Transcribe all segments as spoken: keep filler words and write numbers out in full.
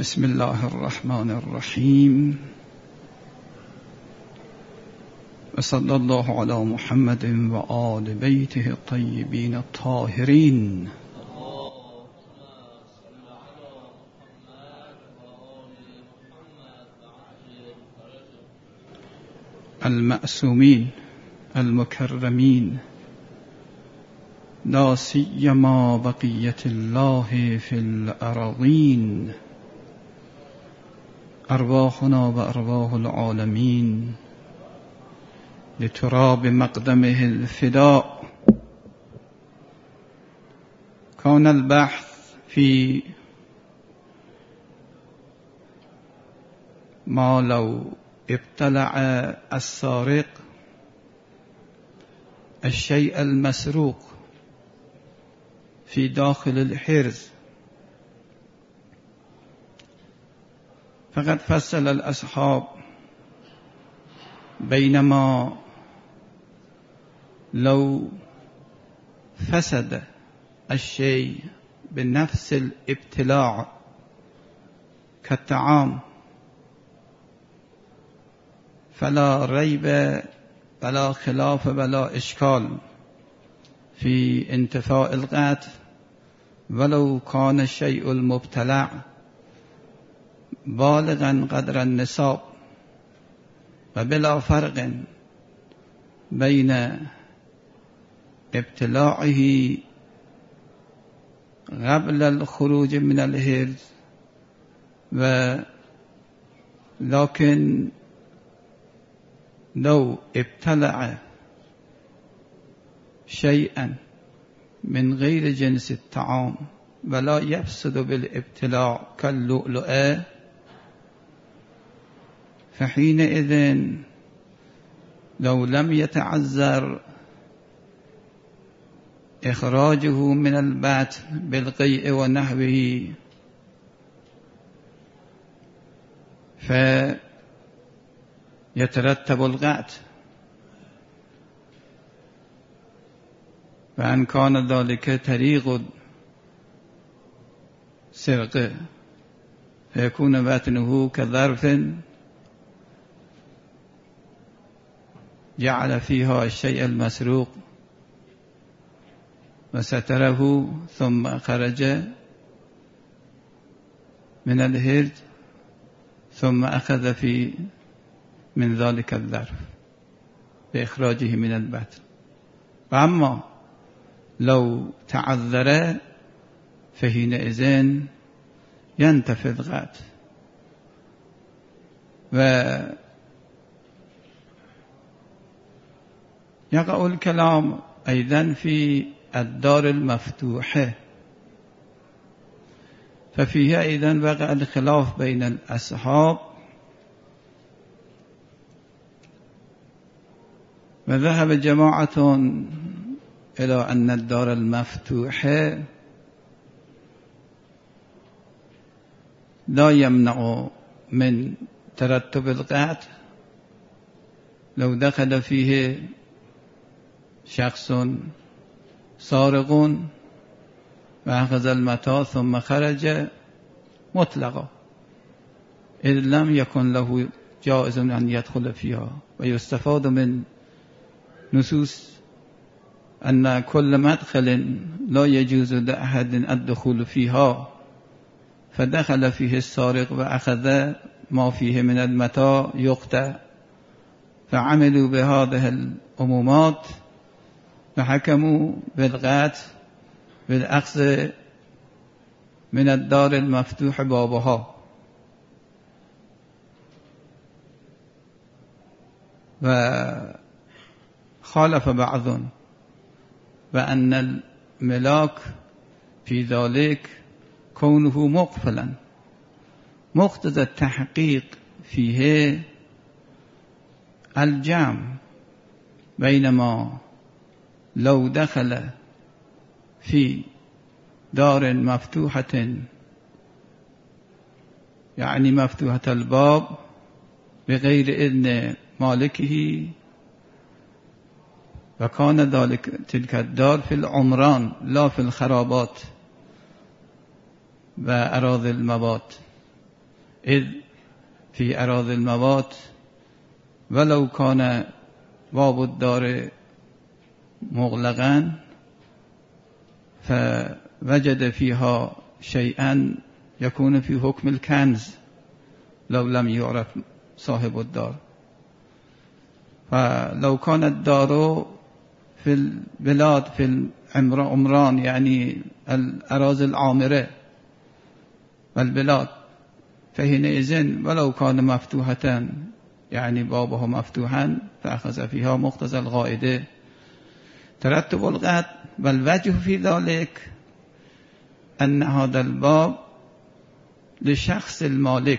بسم الله الرحمن الرحیم و صلی الله علی محمد و آل بیته الطیبین الطاهرین. المعصومین المکرمین لا سیما بقیت الله فی الارضین. ارواحنا و ارواح العالمین لتراب مقدمه الفداء. كان البحث في ما لو ابتلع السارق الشيء المسروق في داخل الحرز، فقد فصل الأصحاب بينما لو فسد الشيء بنفس الابتلاع كالطعام فلا ريب ولا خلاف ولا إشكال في انتفاء القتل ولو كان الشيء المبتلع بالغا قدر النصاب، وبلا فرق بين ابتلاعه قبل الخروج من الحرز ولكن لو ابتلع شيئا من غير جنس الطعام ولا يفسد بالابتلاع كاللؤلؤ، فحينئذ لو لم يتعذر إخراجه من البات بالقيء ونحوه فيترتب القتل، وأن كان ذلك طريق سرقة فيكون بطنه كظرف جعل فيها الشيء المسروق وستره ثم خرج من الحرز ثم أخذ في من ذلك الظرف بإخراجه من البطن. وأما لو تعذر فحينئذ ينتفي القتل. ويقع الكلام أيضا في الدار المفتوحة، ففيها أيضا وقع الخلاف بين الأصحاب، وذهب جماعة إلى أن الدار المفتوحة لا يمنع من ترتب القتل لو دخل فيه شخص سارق وأخذ المتاع ثم خرج مطلقا، إذ لم يكن له جائز أن يدخل فيها. ويستفاد من نصوص أن كل مدخل لا يجوز لأحد الدخول فيها، فدخل فيه السارق وأخذ ما فيه من المتاع يقطع، فعملوا بهذه العمومات فحكموا بالقتل بالأخذ من الدار المفتوح بابها. وخالف بعض بأن الملاك في ذلك كونه مقفلا، مقتضى التحقيق فيه الجمع بينما لو دخل في دار مفتوحة يعني مفتوحة الباب بغير إذن مالكه، وكان ذلك تلك الدار في العمران لا في الخرابات و اراضی الموات، اذ فی اراضی الموات ولو کان باب الدار مغلقا فوجد فيها شيئا يكون في حكم الكنز لو لم يعرف صاحب الدار فلو كان الدار في البلاد في العمران يعني الأراضي العامرة والبلاد فحينئذ ولو كان مفتوحة يعني بابه مفتوحا فأخذ فيها مقتضى القاعدة ترتب القطع والوجه في ذلك أن هذا الباب لشخص المالك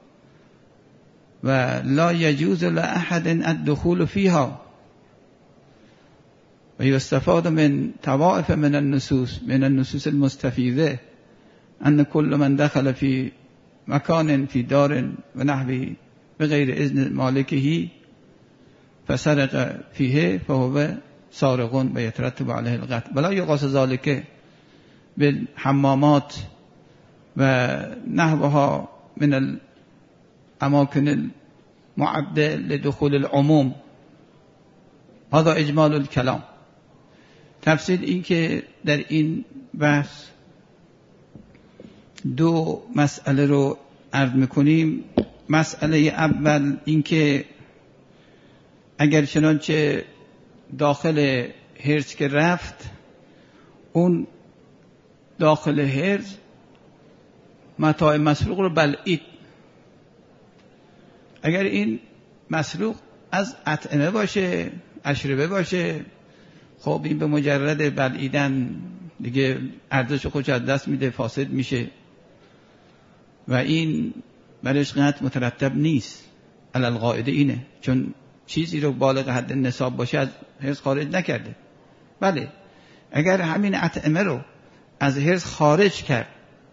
ولا يجوز لأحد الدخول فيها ويستفاد من طوائف من النصوص من النصوص المستفيدة أن كل من دخل في مكان في دار ونحوه بغير إذن مالكه فسرق فيه فهو سارق ويترتب عليه القطع ولا يقاس ذلك بالحمامات ونحوها من الأماكن المعدة لدخول العموم. هذا إجمال الكلام. تفصیل این که در این بحث دو مسئله رو عرض میکنیم. مسئله اول این که اگر چنانچه داخل حرز که رفت اون داخل حرز متاع مسروق رو بلعید، اگر این مسروق از اطعمه باشه اشربه باشه خب این به مجرد بلعیدن دیگه ارزش خودش از دست میده، فاسد میشه و این برش قطع مترتب نیست. علل قاعده اینه، چون چیزی رو بالغ حد نصاب باشه از حرز خارج نکرده. بله اگر همین اطعمه رو از حرز خارج کرد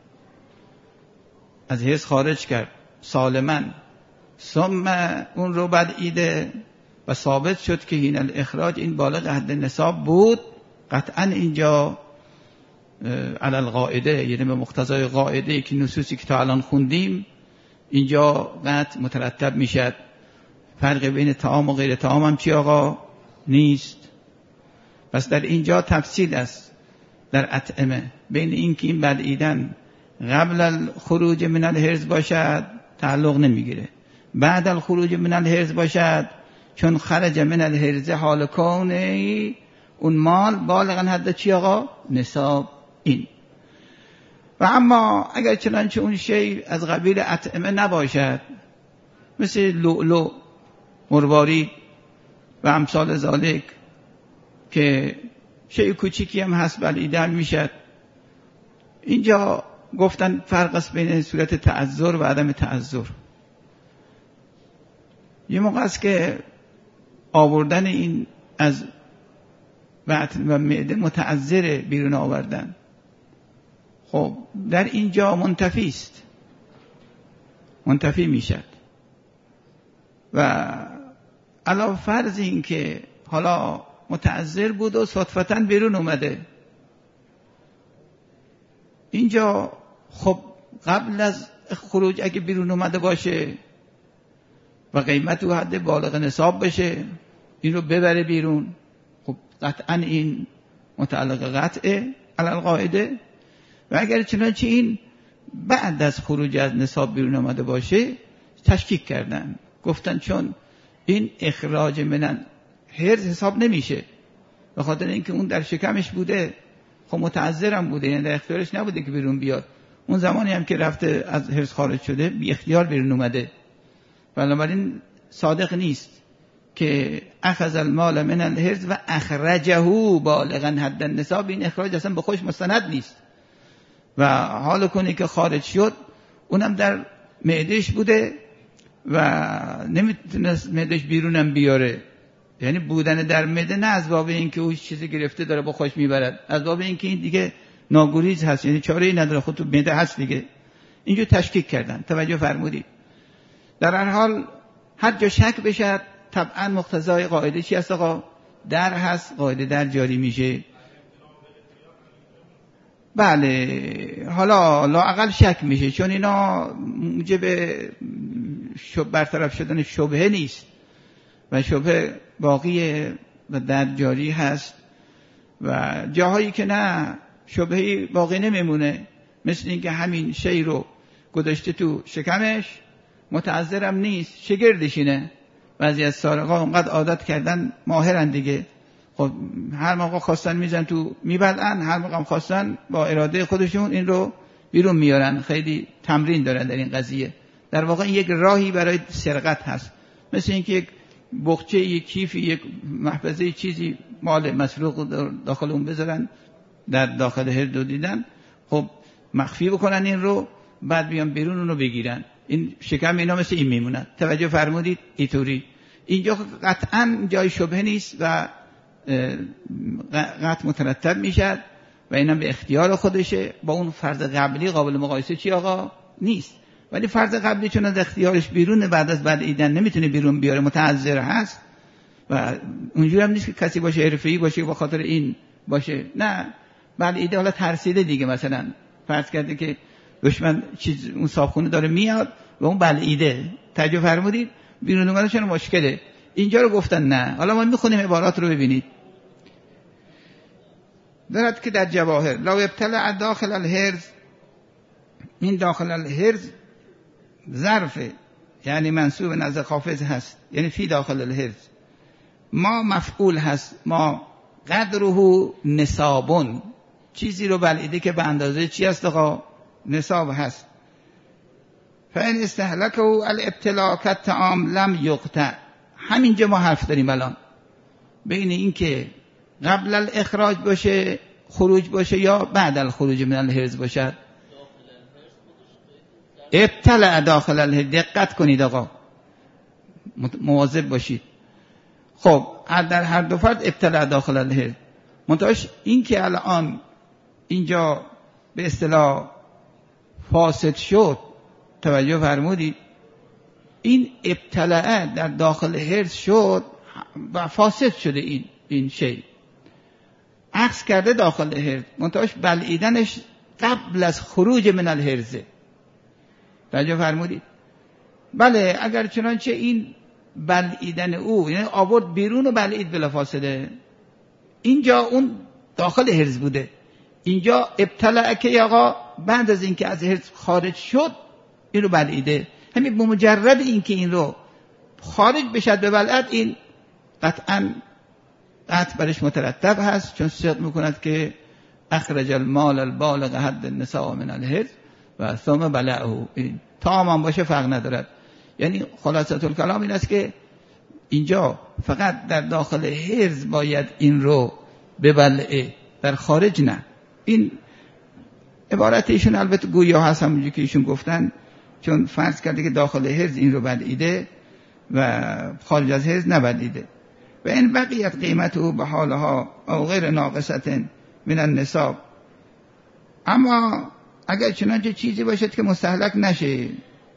از حرز خارج کرد سالما ثم اون رو بلعیده و ثابت شد که این الاخراج این بالغ حد نصاب بود، قطعا اینجا علل قاعده یعنی به مقتضای قاعده که نصوصی که تا الان خوندیم اینجا قطع مترتب میشد. فرق بین طعام و غیر طعام هم چی آقا؟ نیست. پس در اینجا تفصیل است در اطعمه بین این که این بلعیدن قبل الخروج من الحرز باشد تعلق نمیگیره، بعد الخروج من الحرز باشد چون خرج من الحرز حال کونه اون مال بالغا حد چی آقا؟ نصاب. این و اما اگر چنانچه اون شی از قبیل اطعمه نباشد مثل لؤلؤ مروارید و امثال ذالک که شی کوچیکی هم هست بلعیدن میشد، اینجا گفتن فرق است بین صورت تعذر و عدم تعذر. یه موقع است که آوردن این از بطن و معده متعذر بیرون آوردن، خب در اینجا منتفی است، منتفی میشد و علاوه فرض این که حالا متعذر بود و صدفتاً بیرون اومده اینجا، خب قبل از خروج اگه بیرون اومده باشه و قیمت و حد بالغ نصاب بشه این رو ببره بیرون، خب قطعا این متعلق قطعه علی القاعده. و اگر چنانچه این بعد از خروج از نصاب بیرون آمده باشه تشکیک کردن، گفتن چون این اخراج من حرز حساب نمیشه به خاطر اینکه اون در شکمش بوده، خب متعذرم بوده یعنی در اختیارش نبوده که بیرون بیاد، اون زمانی هم که رفته از حرز خارج شده بی اختیار بیرون اومده، بنابراین صادق نیست که اخذ المال من الحرز و اخرجه بالغا حد النصاب. این اخراج اصلا به خودش مستند نیست و حال کنی که خارج شد اونم در معدهش بوده و نمیتونست معدهش بیرونم بیاره، یعنی بودن در معده نه از باب این که او چیزی گرفته داره با خودش میبرد، از باب این که این دیگه ناگزیر هست، یعنی چاره ای نداره، خود تو معده هست دیگه. اینجا تشکیک کردن، توجه فرمودید. در هر حال هر جا شک بشه طبعا مقتضای قاعده چی هست آقا؟ در هست، قاعده در جاری میشه. بله حالا لااقل شک میشه، چون اینا موجب شب برطرف شدن شبهه نیست و شبهه باقیه و در جاری هست، و جاهایی که نه شبهه باقی نمیمونه، مثل اینکه همین شی رو گذاشته تو شکمش متعذرم نیست، شگردشینه. بعضی از سارقا اونقدر عادت کردن ماهرن دیگه، خب هر موقع خواستن میزن تو میبلعن، هر موقع خواستن با اراده خودشون این رو بیرون میارن، خیلی تمرین دارن در این قضیه. در واقع این یک راهی برای سرقت هست، مثل اینکه یک بخچه، یک کیفی، یک محفظه چیزی مال مسروق داخل اون بذارن، در داخل هر دو دیدن، خب مخفی بکنن این رو، بعد بیان بیرون اون رو بگیرن. این شکم اینا مثل این میمونن. توجه فرمودید؟ اینطوری اینجا قطعا جای شبهه نیست و قطع مترتب میشد و اینم به اختیار خودشه. با اون فرض قبلی قابل مقایسه چی آقا؟ نیست. ولی فرض قبلی چون از اختیارش بیرونه، بعد از بعد ایدن نمیتونه بیرون بیاره، متعذر هست و اونجوری هم نیست که کسی باشه حرفه‌ای باشه با خاطر این باشه، نه. بعد ایده حالا ترسیده دیگه، مثلا فرض کرده که دشمن چیز اون صابخونه داره میاد و اون بلعیده، توجه فرمودید؟ بیرون اومدنش مشکله. اینجا رو گفتن نه. حالا ما میخونیم عبارات رو ببینید. دارد که در جواهر لو ابتلع داخل الهرز، این داخل الهرز ظرف یعنی منصوب نزد خافض هست، یعنی فی داخل الهرز، ما مفعول هست، ما قدره نصابون، چیزی رو بلعیده که به اندازه چی هست آقا؟ نصاب هست. فإن استهلكه الابتلاء كالطعام لم يقطع. همینجا ما حرف داریم الان بین این که قبل الاخراج باشه، خروج باشه، یا بعد الخروج من الهرز باشد. ابتلع داخل الهرز، دقت کنید آقا، مواظب باشید. خب در هر دو فرد ابتلع داخل الهرز، منتهاش این که الان اینجا به اصطلاح فاسد شد، توجه فرمودید؟ این ابتلعه در داخل هرز شد و فاسد شده، این این شی عکس کرده داخل هرز، منتهاش بلعیدنش قبل از خروج من الهرزه، توجه فرمودید؟ بله اگر چنانچه این بلعیدن او یعنی آورد بیرون و بلعید بلا فاصله، اینجا اون داخل هرز بوده، اینجا ابتلعه که آقا بعد از اینکه از هرز خارج شد این رو بلعیده. همین بمجرد اینکه این رو خارج بشد به بلعت، این قطعا قطع برش مترتب هست، چون صدق میکند که اخرج المال البالغ حد النصاب من الهرز و ثم بلعه. این تمام باشه فرق ندارد. یعنی خلاصه الکلام این است که اینجا فقط در داخل هرز باید این رو ببلعه، در خارج نه. این عبارت ایشون البته گویا هست، همونجوری که ایشون گفتن، چون فرض کرده که داخل هرز این رو بلعیده و خارج از هرز نبلعیده. و این بقیت قیمته به حالها او غیر ناقصت من النصاب. اما اگر چنانچه چیزی باشد که مستهلک نشه،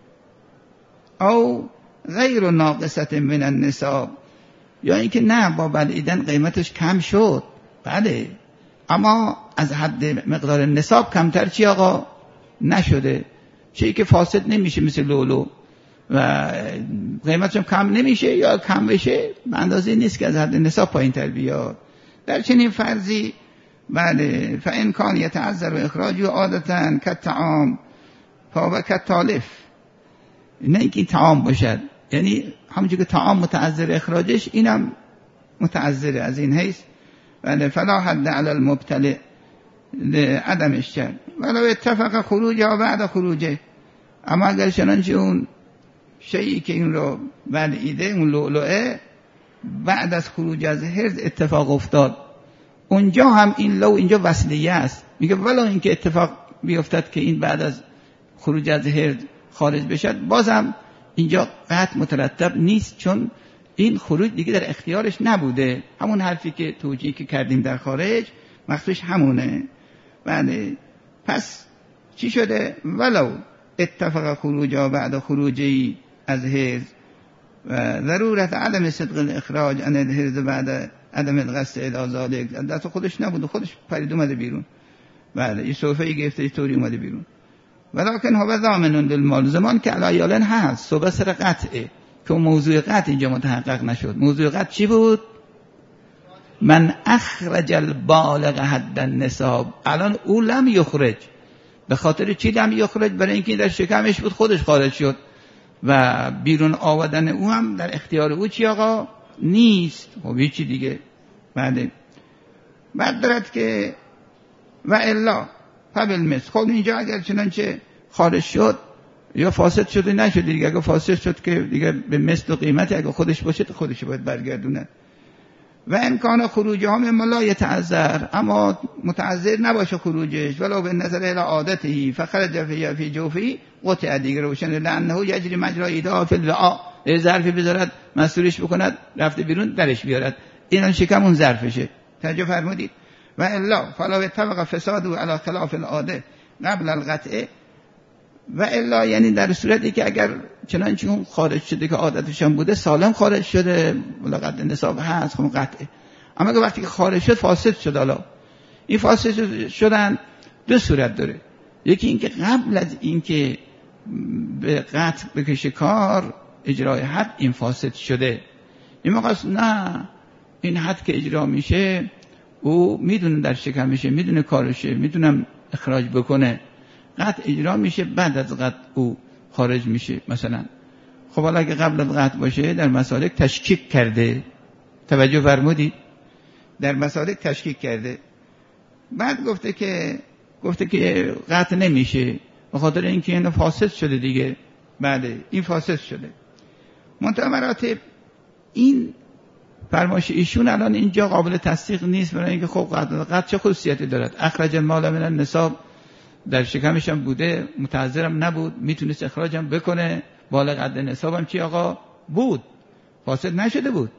او غیر ناقصت من النصاب، یا اینکه نه با بلعیدن قیمتش کم شد، بله، اما از حد مقدار نصاب کمتر چی آقا؟ نشده، چیزی که فاسد نمیشه مثل لولو و قیمتش کم نمیشه یا کم بشه به اندازه نیست که از حد نصاب پایین تر بیاد. در چنین فرضی بله فإن کان یتعذر اخراجه عادتا کالطعام فهو کالتالف، نه اینکه طعام باشد، یعنی همونجور که طعام متعذر اخراجش اینم متعذر از این حیث. بله فلا حد علی المبتلع لعدم الشر ولو اتفق خروجه و بعد خروجه. اما اگر چنانچه اون شیئی که این رو بلعیده، اون لؤلؤه، بعد از خروج از هرز اتفاق افتاد، اونجا هم این لو اینجا وصلیه است، میگه ولو اینکه اتفاق بیفتد که این بعد از خروج از هرز خارج بشد، بازم اینجا قطع مترتب نیست، چون این خروج دیگه در اختیارش نبوده. همون حرفی که توجیه که کردیم در خارج مخصوص همونه. بله پس چی شده؟ ولو اتفق خروجا بعد خروجی از هرز و ضرورت عدم صدق الاخراج عن الهرز بعد عدم القصد الی ذلک، دست خودش نبود، خودش پرید اومده بیرون. بله این صحفه گرفته طوری اومده بیرون. ولکن هو ضامن للمال، زمان که علیالن هست صحبه سر قطعه که موضوع قطع اینجا متحقق نشد. موضوع قطع چی بود؟ من اخرج البالغ حد النصاب. الان او لم یخرج، به خاطر چی لم یخرج؟ برای اینکه در شکمش بود خودش خارج شد و بیرون آوردن او هم در اختیار او چی آقا نیست. خب چی دیگه. بعد بعد دارد که و الا فبالمثل. خب اینجا اگر چنانچه خارج شد یا فاسد شده نشده دیگه، اگر فاسد شد که دیگه به مثل و قیمت اگر خودش باشه تو خودش باید برگردونه. و امکان خروج ها مما لا یتعذر، اما متعذر نباشه خروجش، ولو به نظر الى عادته فخرج فی فی جوفی قطع دیگه روشن لانه یجری مجرا ایدا فی الوعاء. ظرفی بذارد مسئولش بکند رفته بیرون درش بیارد، این شکم اون ظرفشه. توجه فرمودید؟ و الا فلا اتفق فساد علی خلاف العاده قبل القطع. و الا یعنی در صورتی که اگر چنانچه اون خارج شده که عادتش هم بوده سالم خارج شده ملاقات نصاب هست خب قطعه. اما که وقتی که خارج شد فاسد شد، حالا این فاسد شدن دو صورت داره. یکی اینکه قبل از اینکه به قطع بکشه کار اجرای حد این فاسد شده، این موقع نه این حد که اجرا میشه او میدونه در شکمشه، میدونه کارشه، میدونم اخراج بکنه، قطع اجرا میشه، بعد از قطع او خارج میشه مثلا. خب حالا اگه قبل از قطع باشه در مسالک تشکیک کرده، توجه فرمودید؟ در مسالک تشکیک کرده، بعد گفته که گفته که قطع نمیشه به خاطر اینکه اینو فاسد شده دیگه. بعد این فاسد شده منتها مراتب این فرمایش ایشون الان اینجا قابل تصدیق نیست، برای اینکه خب قطع, قطع چه خصوصیتی دارد؟ اخرج المال من النصاب، در شکمش هم بوده، متعذرم نبود، میتونست اخراجم بکنه، بالغ حد نصابم چی آقا بود، فاسد نشده بود،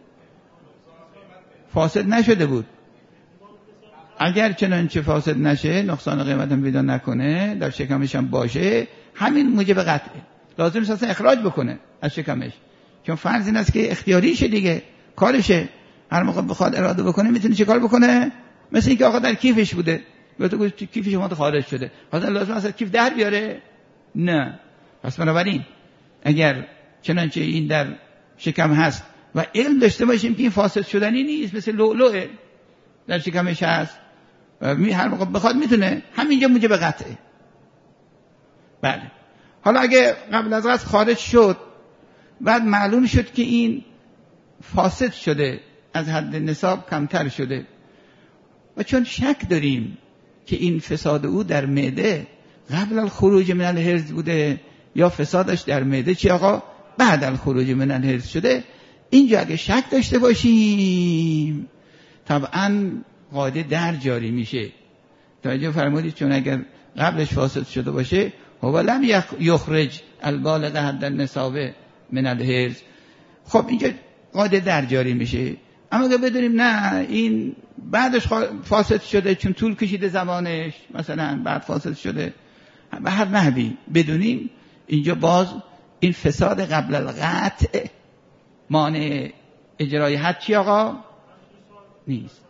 فاسد نشده بود. اگر چنانچه فاسد نشه نقصان قیمت هم پیدا نکنه در شکمش هم باشه، همین موجب قطعه، لازم است اخراج بکنه از شکمش، چون فرض این است که اختیاریشه دیگه، کارشه، هر موقع بخواد اراده بکنه میتونه چه کار بکنه. مثل اینکه آقا در کیفش بوده تو گفت کیفش ما خارج شده، حالا لازم است کیف در بیاره؟ نه. پس بنابراین اگر چنانچه این در شکم هست و علم داشته باشیم که این فاسد شدنی نیست، مثل لؤلؤ در شکمش هست و هر موقع بخواد میتونه، همینجا موجب قطعه. بله. حالا اگه قبل از قطع خارج شد بعد معلوم شد که این فاسد شده، از حد نصاب کمتر شده و چون شک داریم که این فساد او در معده قبل الخروج من الحرز بوده یا فسادش در معده چی آقا بعد الخروج من الحرز شده، اینجا اگه شک داشته باشیم طبعا قاعده در جاری میشه. توجه فرمودید؟ چون اگر قبلش فاسد شده باشه هو لم یخرج البالغ حد النصاب من الحرز، خب اینجا قاعده در جاری میشه. اما اگه بدونیم نه این بعدش فاسد شده چون طول کشیده زمانش، مثلا بعد فاسد شده به هر نحوی بدونیم، اینجا باز این فساد قبل القطع مانع اجرای حد چی آقا نیست.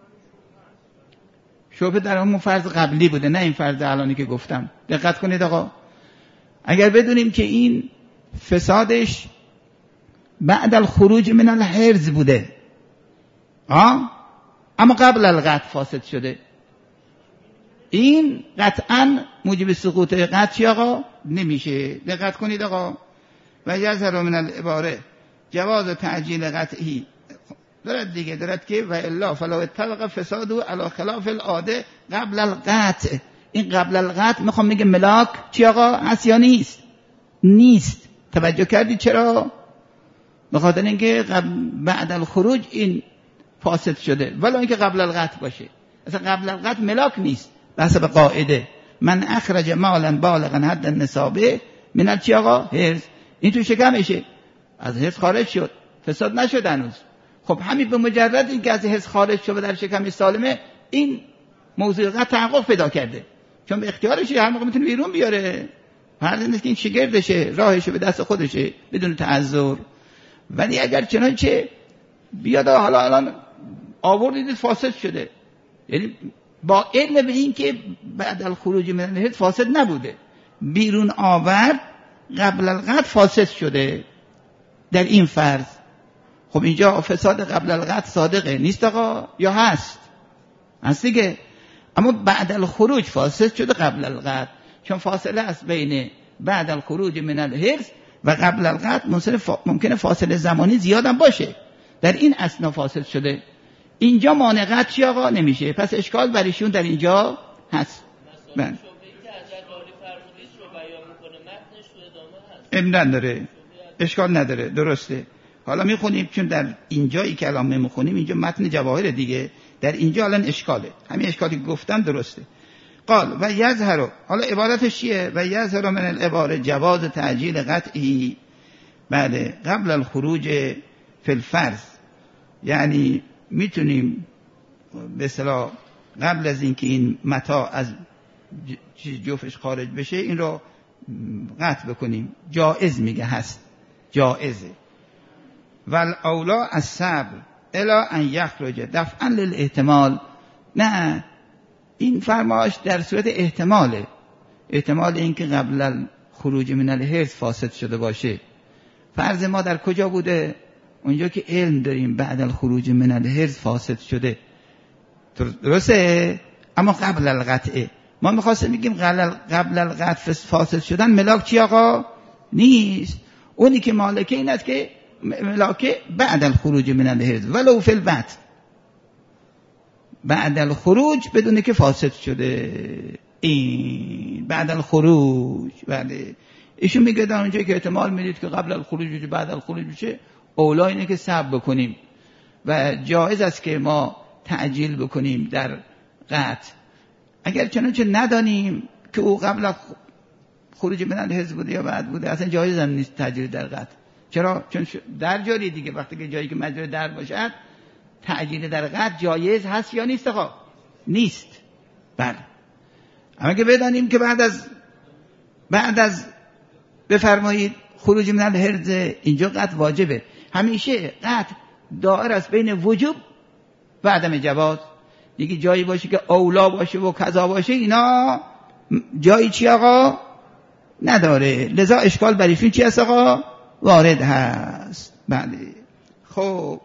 شبه در همون فرض قبلی بوده، نه این فرض الانی که گفتم. دقت کنید آقا، اگر بدونیم که این فسادش بعد الخروج من الحرز بوده آه؟ اما قبل القطع فاسد شده، این قطعا موجب سقوط قطعی آقا نمیشه. دقت کنید آقا. و یظهر من العباره جواز تعجیل قطعی، دارد دیگه، دارد که و الا فلا اتفق فساد علی خلاف العاده قبل القطع. این قبل القطع میخوام میگه ملاک چی آقا هست یا نیست؟ نیست. توجه کردید چرا؟ به خاطر اینکه بعد الخروج این فاسد شده، ولی اینکه قبل القطع باشه. اصلا قبل القطع ملاک نیست به حسب قاعده من اخرج مالا بالغا حد النصاب من چی آقا حرز. این تو شکمشه، از حرز خارج شد، فساد نشد هنوز. خب همین به مجرد اینکه از حرز خارج شد و در شکم سالمه، این موضوع قطع تحقق پیدا کرده، چون به اختیارشه، هر موقع میتونه بیرون بیاره. فرض نیست که این شگردشه، راهشه به دست خودشه بدون تعذر. ولی اگر چنانچه بیاد حالا الان آوردید فاسد شده، یعنی با علم به این که بعد الخروج من الحرز فاسد نبوده، بیرون آورد قبل القطع فاسد شده در این فرض. خب اینجا فساد قبل القطع صادقه نیست آقا یا هست؟ هست دیگه. اما بعد الخروج فاسد شده قبل القطع، چون فاصله است بین بعد الخروج من الحرز و قبل القطع ممکنه فاصله زمانی زیادم باشه، در این اثنا فاسد شده. اینجا مانع قطع چی آقا؟ نمیشه. پس اشکال برایشون در اینجا هست. بله امرن داره، اشکال نداره، درسته. حالا میخونیم چون در اینجایی که الان میخونیم اینجا متن جواهر دیگه، در اینجا الان اشکاله، همین اشکالی گفتم درسته. قال و یظهر، حالا عبارتش چیه؟ و یظهر من العباره جواز تعجیل قطعی بعد قبل الخروج فی الفرض، یعنی میتونیم به اصطلاح قبل از اینکه این متاع از چیز جوفش خارج بشه این رو قطع بکنیم. جائز میگه هست، جائزه. ول اولا الصبر الا ان یخرج دفعا للاحتمال. نه، این فرمایش در صورت احتماله، احتمال اینکه قبل خروج من الحرز فاسد شده باشه. فرض ما در کجا بوده؟ اونجا که علم داریم بعد الخروج من الحرز فاسد شده، درسته؟ اما قبل القطعه ما میخواستیم بگیم قبل القطع فاسد شدن ملاک چی آقا؟ نیست. اونی که مالکه این است که ملاکه بعد الخروج من الحرز ولو فی البت، بعد الخروج بدونه که فاسد شده. این بعد الخروج، بله ایشون میگه در اونجایی که احتمال میدید که قبل الخروج بعد الخروج بشه، اولا اینه که صبر بکنیم و جایز است که ما تعجیل بکنیم در قطع. اگر چنانچه ندانیم که او قبل خروج من الحرز بوده یا بعد بوده، اصلا جایز هم نیست تعجیل در قطع. چرا؟ چون در جاری دیگه، وقتی که جایی که مجرور در باشد تعجیل در قطع جایز هست یا نیست آقا؟ نیست. بله. اما که بدانیم که بعد از بعد از بفرمایید خروج من الحرز اینجا قطع واجبه. همیشه قطع دائر است بین وجوب و عدم جواز. دیگه جایی باشه که اولا باشه و کذا باشه، اینا جایی چی آقا؟ نداره. لذا اشکال بریشون چی هست آقا؟ وارد هست. بله. خب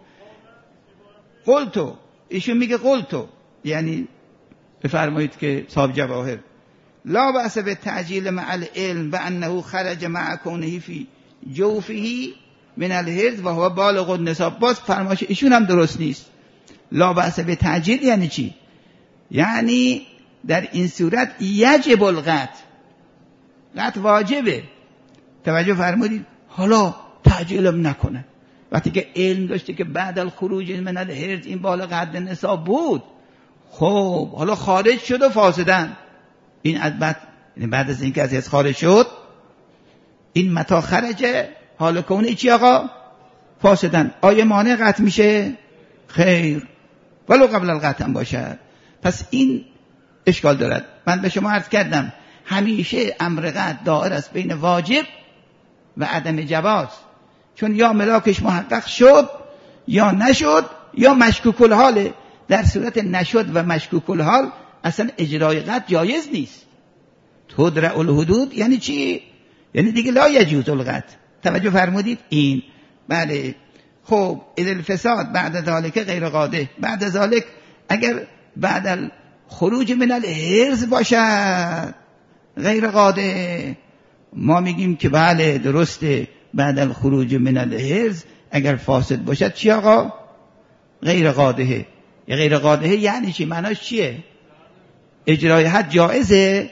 قلتو، ایشون میگه قلتو یعنی بفرمایید که صاحب جواهر لا بأس بالتعجیل مع العلم بأنه خرج مع کونه فی جوفه من الحرز و هو بالغ النصاب. باز فرمایش ایشون هم درست نیست. لا بأس بالتعجیل یعنی چی؟ یعنی در این صورت یجب القطع، قطع واجبه. توجه فرمودید؟ حالا تعجیلم نکنه. وقتی که علم داشته که بعد الخروج من الحرز این بالغ حد نصاب بود، خب حالا خارج شد و فاسدن، این از بعد یعنی بعد از اینکه از حرز خارج شد این متاع خرجه، حال کونه چی آقا؟ فاسدن. آیا مانع قطع میشه؟ خیر، ولو قبل القطع هم باشد. پس این اشکال دارد. من به شما عرض کردم همیشه امر قطع دائر است بین واجب و عدم جواز، چون یا ملاکش محقق شد یا نشد یا مشکوک الحاله. در صورت نشد و مشکوک الحال اصلا اجرای قطع جایز نیست. تدرع الحدود یعنی چی؟ یعنی دیگه لا یجوز القطع. توجه فرمودید؟ این بله. خب اذا الفساد بعد ذالک غیر قاده، بعد ذالک اگر بعد خروج من الحرز باشد غیر قاده، ما میگیم که بله درسته بعد الخروج من الحرز اگر فاسد باشد چی آقا؟ غیر قاده. غیر قاده یعنی چی؟ معناش چیه؟ اجرای حد جائزه؟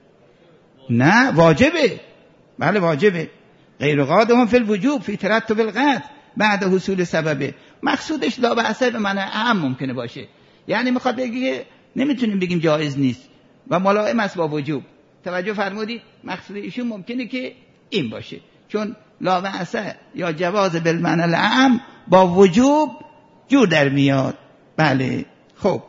نه، واجبه. بله واجبه. غیر قاده هم فی الوجوب فی ترتب القطع بعد حصول سببه. مقصودش لا بأس به معنی اعم ممکنه باشه، یعنی میخواد بگه نمیتونیم بگیم جایز نیست و ملائم است با وجوب. توجه فرمودید؟ مقصود ایشون ممکنه که این باشه، چون لا بأس یا جواز بالمعنی الاعم با وجوب جور در میاد. بله. خب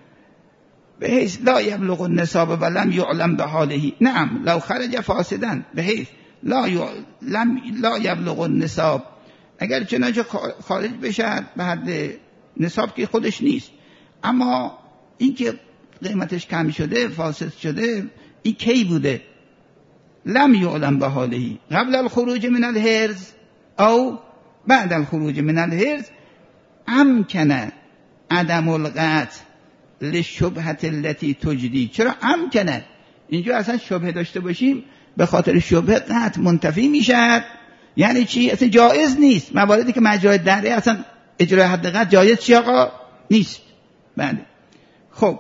به حیث لا یبلغ النصاب و لم یعلم به حاله. نعم لو خرج فاسدا به حیث لا ی... لم لا یبلغ النصاب، اگر چنانچه خارج بشه به حد نصاب که خودش نیست، اما اینکه قیمتش کم شده، فاسد شده، این کی بوده؟ لم یعلم به حالهی قبل الخروج من الحرز او بعد الخروج من الحرز امکنه عدم القطع لشبهت التي تجدی. چرا امکنه؟ اینجا اصلا شبهه داشته باشیم به خاطر شبهه قطع منتفی میشد. یعنی چی؟ اصلا جایز نیست. مواردی که مجرای دره اصلا اجرای حد قطع جایز چی آقا؟ نیست. بله. خب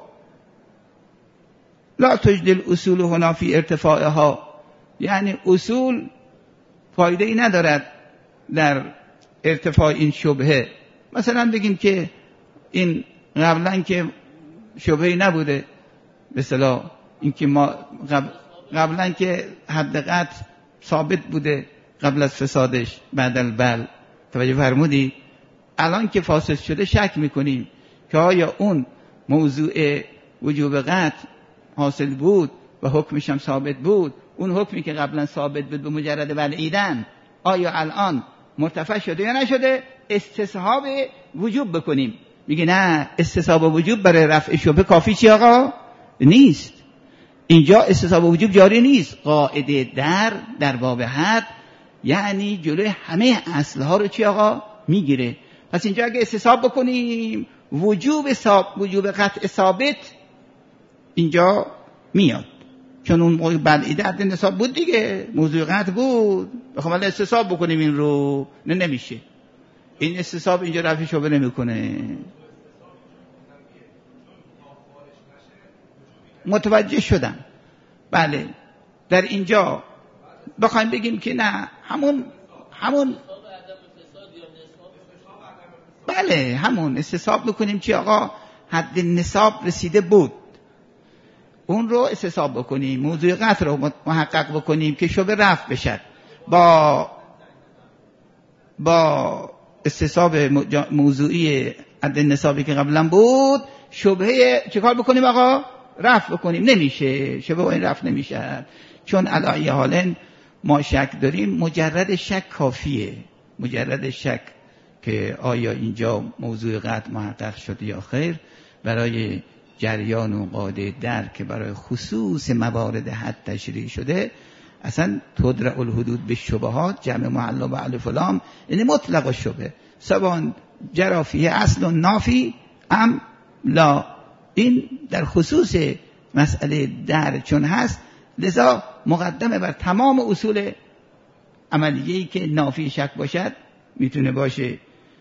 لا تجدی الاصول هنا فی ارتفاعها، یعنی اصول فایده ای ندارد در ارتفاع این شبهه. مثلا بگیم که این قبلا که شبهه نبوده، به اصطلاح این که ما قبل قبلا که حد قطع ثابت بوده قبل از فسادش بعد البل، توجه فرمودید؟ الان که فاسد شده شک میکنیم که آیا اون موضوع وجوب قطع حاصل بود و حکمش هم ثابت بود، اون حکمی که قبلا ثابت بود به مجرد بلعیدن آیا الان مرتفع شده یا نشده؟ استصحاب وجوب بکنیم. میگه نه، استصحاب وجوب برای رفع شبهه کافی چی آقا؟ نیست. اینجا استصحاب وجوب جاری نیست. قاعده در در باب حد یعنی جلوی همه اصلها رو چی آقا؟ میگیره. پس اینجا اگه استصحاب بکنیم وجوب ثابت، وجوب قطع ثابت اینجا میاد، چون اون موقع بلعیده حد نصاب بود دیگه، موضوع قطع بود. بخوام الان استصحاب بکنیم این رو، نه نمیشه. این استصحاب اینجا رفع شبهه نمیکنه. متوجه شدم. بله در اینجا بخوایم بگیم که نه همون همون بله همون استصحاب بکنیم چی آقا؟ حد نصاب رسیده بود، اون رو استصحاب بکنیم، موضوع قطع رو محقق بکنیم که شبهه رفع بشد. با با استصحاب موضوعی حد نصابی که قبلا بود شبهه چیکار بکنیم آقا؟ رفع بکنیم. نمیشه، شبهه این رفع نمیشه، چون علی حالن ما شک داریم. مجرد شک کافیه، مجرد شک که آیا اینجا موضوع قطع محقق شده یا خیر، برای جریان و قاعده در که برای خصوص موارد حد تشریح شده. اصلا تدرع الحدود به شبهات جمع معلا و الف و لام، یعنی مطلق شبهه سبان جرافیه اصل و نافی ام لا. این در خصوص مسئله در چون هست، لذا مقدمه بر تمام اصول عملیه‌ای که نافی شک باشد میتونه باشه.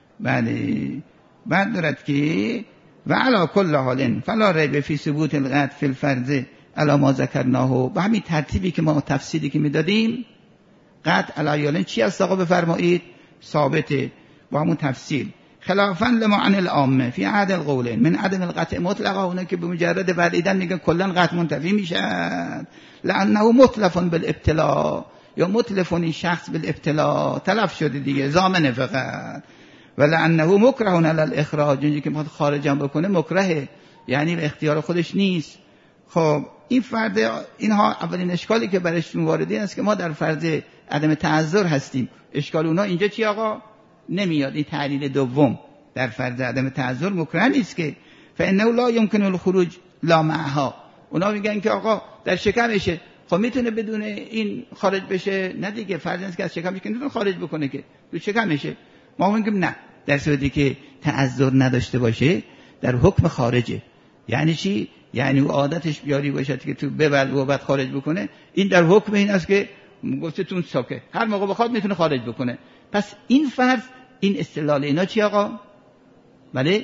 بله بعد دارد که و علا کل حال فلا ریب فی ثبوت القطع فی الفرض علی ما ذکرناه. به همین ترتیبی که ما تفصیلی که میدادیم قطع علی حال چی است آقا بفرمایید؟ ثابته. با همون تفصیل خلافا لما عن العامه فی عهد القولین من عدم القطع مطلقا، اونا که به مجرد بلعیدن میگن کلا قطع منتفی میشن، لانه متلف بالابتلاء، یا متلف این شخص بالابتلاء، تلف شده دیگه ضامن فقط. ولانه مکره علی الاخراج، اونجا که میخواد خارجم بکنه مکرهه، یعنی به اختیار خودش نیست. خب این فرض اینها اولین اشکالی که برش واردی است که ما در فرض عدم تعذر هستیم. اشکال اونا اینجا چی آقا؟ نمیاد. این تعلیل دوم در فرض عدم تعذر مکره نیست که فانه لا یمکن الخروج لا معها. اونا میگن که آقا در شکمشه، خب میتونه بدون این خارج بشه؟ نه دیگه، فرض نیست که از شکمش که نمیتونه خارج بکنه که تو شکمشه. ما میگیم نه، در صورتی که تعذر نداشته باشه در حکم خارجه. یعنی چی؟ یعنی او عادتش بیاری باشد که تو ببل و بعد خارج بکنه، این در حکم این است که گفته تون ساکه، هر موقع بخواد میتونه خارج بکنه. پس این فرض، این استدلال اینا چی آقا؟ بله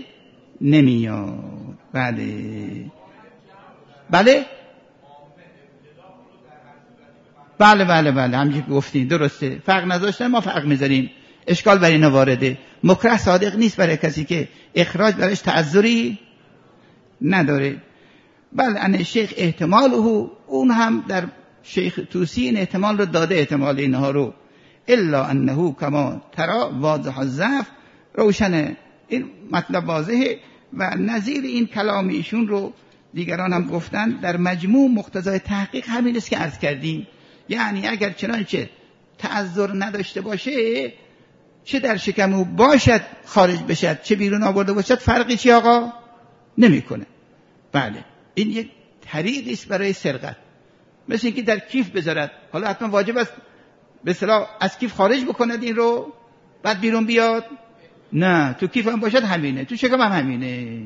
نمیاد. بله بله بله بله بله همچنین که گفتین درسته، فرق نذاشتن ما فرق میذاریم. اشکال برای اینا وارده. مکره صادق نیست برای کسی که اخراج برایش تعذری نداره. بله ان شیخ احتماله، اون هم در شیخ توسی این احتمال رو داده، احتمال اینها رو. الا انه کما ترا واضح الضعف، روشنه این مطلب واضحه. و نظیر این کلام ایشون رو دیگران هم گفتن. در مجموع مقتضای تحقیق همین است که عرض کردیم. یعنی اگر چنانچه تعذر نداشته باشه، چه در شکم او باشد خارج بشد چه بیرون آورده باشد، فرقی چی آقا نمیکنه. بله این یک طریقی است برای سرقت، مثل اینکه در کیف بذارد. حالا حتما واجب است به اصطلاح از کیف خارج بکند این رو بعد بیرون بیاد؟ نه، تو کیف هم باشد همینه، تو شکم هم همینه.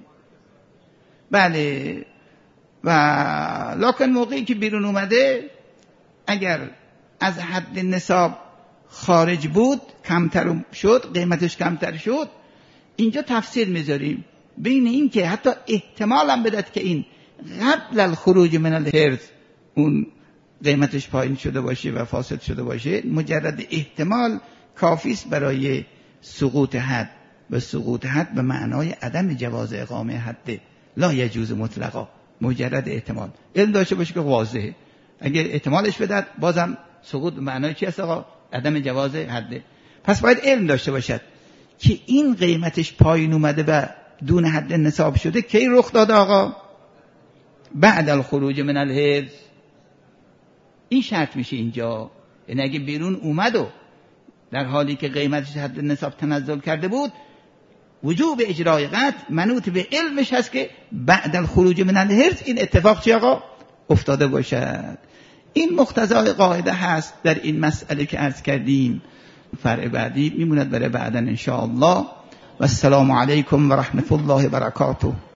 بله. و لکن موقعی که بیرون اومده اگر از حد نصاب خارج بود، کمتر شد، قیمتش کمتر شد، اینجا تفسیر میذاریم بین این که حتی احتمال هم بدد که این قبل الخروج من الحرز اون قیمتش پایین شده باشه و فاسد شده باشه، مجرد احتمال کافی است برای سقوط حد. و سقوط حد به معنای عدم جواز اقامه حد، لا یجوز مطلقا، مجرد احتمال. علم داشته باشه که واضحه. اگر احتمالش بدد بازم سقوط به معنای چی است آقا؟ عدم جواز حد. پس باید علم داشته باشد که این قیمتش پایین اومده و دون حد نصاب شده کی رخ داده آقا؟ بعد الخروج من الحرز. این شرط میشه اینجا. یعنی اگه بیرون اومد و در حالی که قیمتش حد نصاب تنزل کرده بود، وجوب اجرای قطع منوط به علمش هست که بعد الخروج من الحرز این اتفاق چی آقا؟ افتاده باشد. این مقتضای قاعده هست در این مسئله که عرض کردیم. فرع بعدی میموند برای بعدن ان شاء الله. و السلام علیکم و رحمت الله و برکاته.